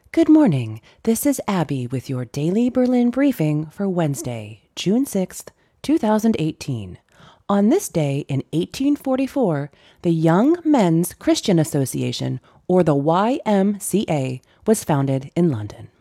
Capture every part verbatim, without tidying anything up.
Good morning. This is Abby with your daily Berlin briefing for Wednesday, June sixth, two thousand eighteen. On this day in eighteen forty-four, the Young Men's Christian Association, or the Y M C A, was founded in London.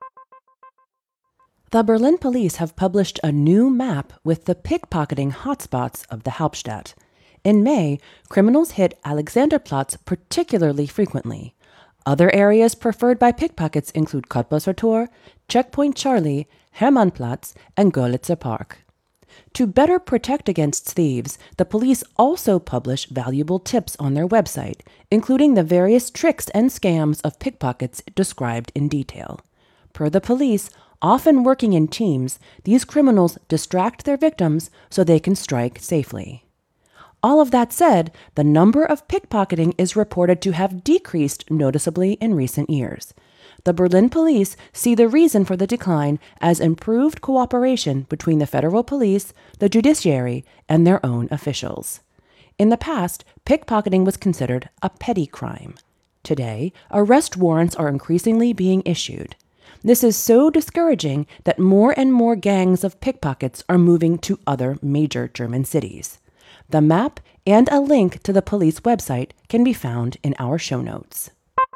The Berlin police have published a new map with the pickpocketing hotspots of the Hauptstadt. In May, criminals hit Alexanderplatz particularly frequently. Other areas preferred by pickpockets include Cottbusser Tor, Checkpoint Charlie, Hermannplatz, and Görlitzer Park. To better protect against thieves, the police also publish valuable tips on their website, including the various tricks and scams of pickpockets described in detail. Per the police, often working in teams, these criminals distract their victims so they can strike safely. All of that said, the number of pickpocketing is reported to have decreased noticeably in recent years. The Berlin police see the reason for the decline as improved cooperation between the federal police, the judiciary, and their own officials. In the past, pickpocketing was considered a petty crime. Today, arrest warrants are increasingly being issued. This is so discouraging that more and more gangs of pickpockets are moving to other major German cities. The map and a link to the police website can be found in our show notes.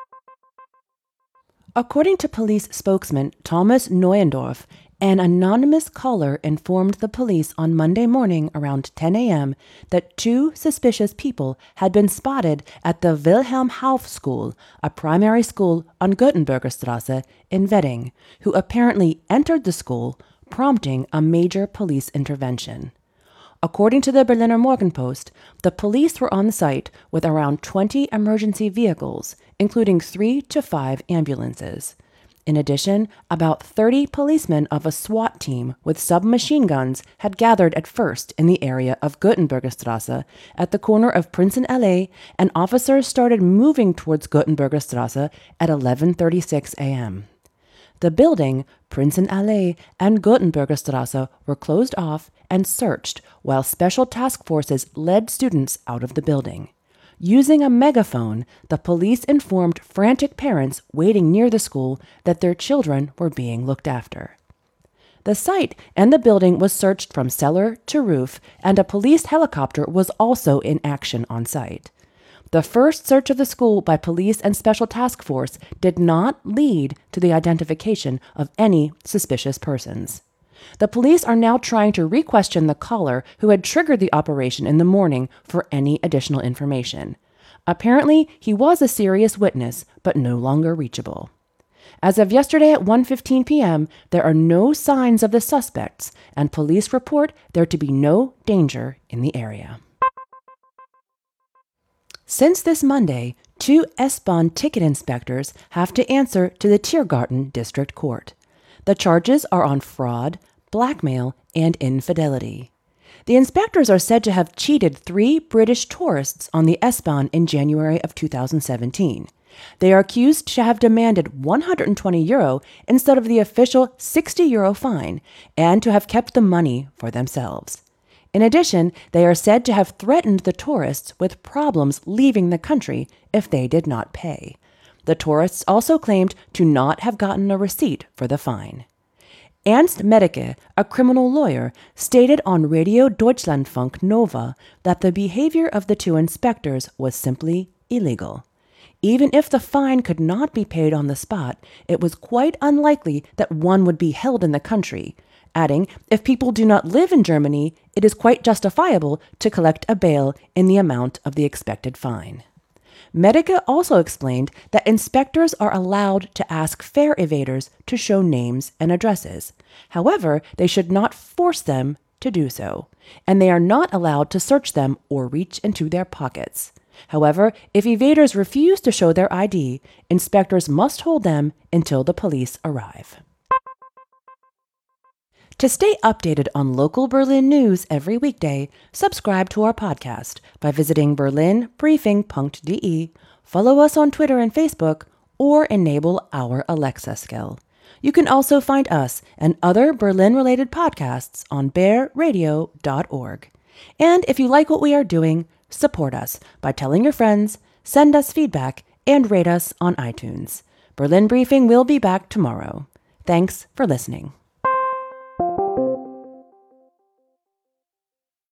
According to police spokesman Thomas Neuendorf, an anonymous caller informed the police on Monday morning around ten a.m. that two suspicious people had been spotted at the Wilhelm Hauff School, a primary school on Göttenberger Straße in Wedding, who apparently entered the school, prompting a major police intervention. According to the Berliner Morgenpost, the police were on site with around twenty emergency vehicles, including three to five ambulances. In addition, about thirty policemen of a SWAT team with submachine guns had gathered at first in the area of Göttenberger Straße at the corner of Prinzenallee, and officers started moving towards Göttenberger Straße at eleven thirty-six a.m. The building, Prinzenallee, and Göttenberger Straße were closed off and searched while special task forces led students out of the building. Using a megaphone, the police informed frantic parents waiting near the school that their children were being looked after. The site and the building was searched from cellar to roof, and a police helicopter was also in action on site. The first search of the school by police and special task force did not lead to the identification of any suspicious persons. The police are now trying to re-question the caller who had triggered the operation in the morning for any additional information. Apparently, he was a serious witness, but no longer reachable. As of yesterday at one fifteen p.m., there are no signs of the suspects, and police report there to be no danger in the area. Since this Monday, two S-Bahn ticket inspectors have to answer to the Tiergarten District Court. The charges are on fraud, blackmail, and infidelity. The inspectors are said to have cheated three British tourists on the S-Bahn in January of two thousand seventeen. They are accused to have demanded one hundred twenty euro instead of the official sixty euro fine, and to have kept the money for themselves. In addition, they are said to have threatened the tourists with problems leaving the country if they did not pay. The tourists also claimed to not have gotten a receipt for the fine. Ernst Medeke, a criminal lawyer, stated on Radio Deutschlandfunk Nova that the behavior of the two inspectors was simply illegal. Even if the fine could not be paid on the spot, it was quite unlikely that one would be held in the country, adding, if people do not live in Germany, it is quite justifiable to collect a bail in the amount of the expected fine. Medica also explained that inspectors are allowed to ask fare evaders to show names and addresses. However, they should not force them to do so, and they are not allowed to search them or reach into their pockets. However, if evaders refuse to show their I D, inspectors must hold them until the police arrive. To stay updated on local Berlin news every weekday, subscribe to our podcast by visiting berlin briefing dot d e, follow us on Twitter and Facebook, or enable our Alexa skill. You can also find us and other Berlin-related podcasts on bear radio dot org. And if you like what we are doing, support us by telling your friends, send us feedback, and rate us on iTunes. Berlin Briefing will be back tomorrow. Thanks for listening.